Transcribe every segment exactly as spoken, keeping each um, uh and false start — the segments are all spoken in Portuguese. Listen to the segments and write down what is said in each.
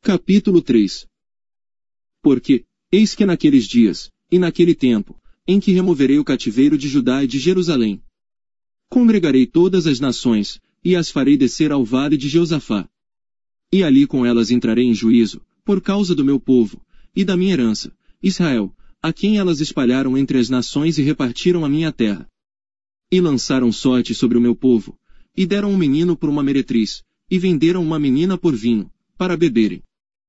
Capítulo três. Porque, eis que naqueles dias, e naquele tempo, em que removerei o cativeiro de Judá e de Jerusalém, congregarei todas as nações, e as farei descer ao vale de Jeosafá. E ali com elas entrarei em juízo, por causa do meu povo, e da minha herança, Israel, a quem elas espalharam entre as nações e repartiram a minha terra. E lançaram sorte sobre o meu povo, e deram um menino por uma meretriz, e venderam uma menina por vinho, para beberem.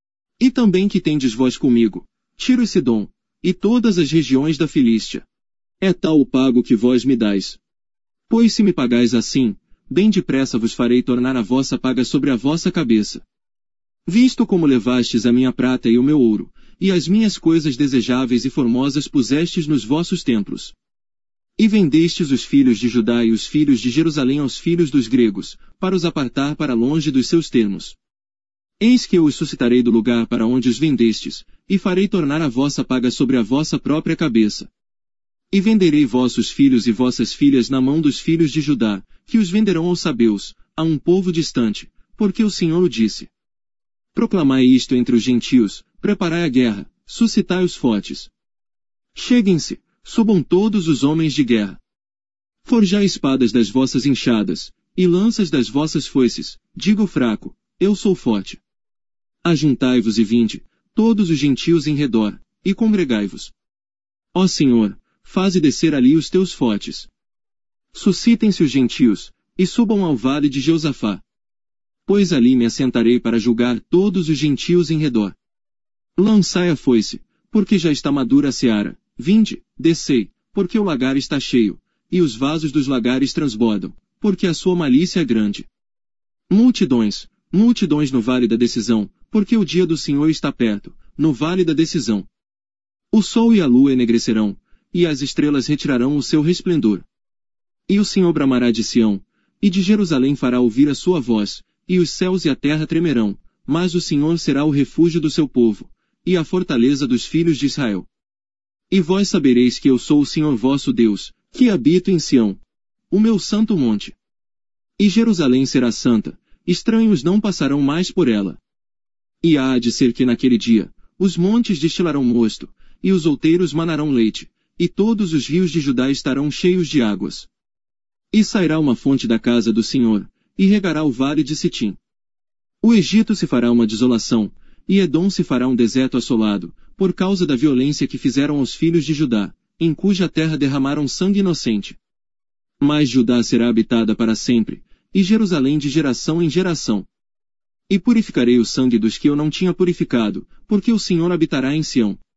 E também que tendes vós comigo, Tiro e Sidom, e todas as regiões da Filístia. É tal o pago que vós me dais. Pois se me pagais assim, bem depressa vos farei tornar a vossa paga sobre a vossa cabeça. Visto como levastes a minha prata e o meu ouro, e as minhas coisas desejáveis e formosas pusestes nos vossos templos. E vendestes os filhos de Judá e os filhos de Jerusalém aos filhos dos gregos, para os apartar para longe dos seus termos. Eis que eu os suscitarei do lugar para onde os vendestes, e farei tornar a vossa paga sobre a vossa própria cabeça. E venderei vossos filhos e vossas filhas na mão dos filhos de Judá, que os venderão aos sabeus, a um povo distante, porque o Senhor o disse. Proclamai isto entre os gentios, preparai a guerra, suscitai os fortes. Cheguem-se, subam todos os homens de guerra. Forjai espadas das vossas enxadas, e lanças das vossas foices, diga o fraco, eu sou forte. Ajuntai-vos e vinde, todos os gentios em redor, e congregai-vos. Ó Senhor, faze descer ali os teus fortes. Suscitem-se os gentios, e subam ao vale de Jeosafá. Pois ali me assentarei para julgar todos os gentios em redor. Lançai a foice, porque já está madura a seara, vinde, descei, porque o lagar está cheio, e os vasos dos lagares transbordam, porque a sua malícia é grande. Multidões, multidões no vale da decisão, porque o dia do Senhor está perto, no vale da decisão. O sol e a lua enegrecerão, e as estrelas retirarão o seu resplendor. E o Senhor bramará de Sião, e de Jerusalém fará ouvir a sua voz, e os céus e a terra tremerão, mas o Senhor será o refúgio do seu povo, e a fortaleza dos filhos de Israel. E vós sabereis que eu sou o Senhor vosso Deus, que habito em Sião, o meu santo monte. E Jerusalém será santa, estranhos não passarão mais por ela. E há de ser que naquele dia, os montes destilarão mosto, e os outeiros manarão leite, e todos os rios de Judá estarão cheios de águas. E sairá uma fonte da casa do Senhor, e regará o vale de Sitim. O Egito se fará uma desolação, e Edom se fará um deserto assolado, por causa da violência que fizeram aos filhos de Judá, em cuja terra derramaram sangue inocente. Mas Judá será habitada para sempre, e Jerusalém de geração em geração. E purificarei o sangue dos que eu não tinha purificado, porque o Senhor habitará em Sião.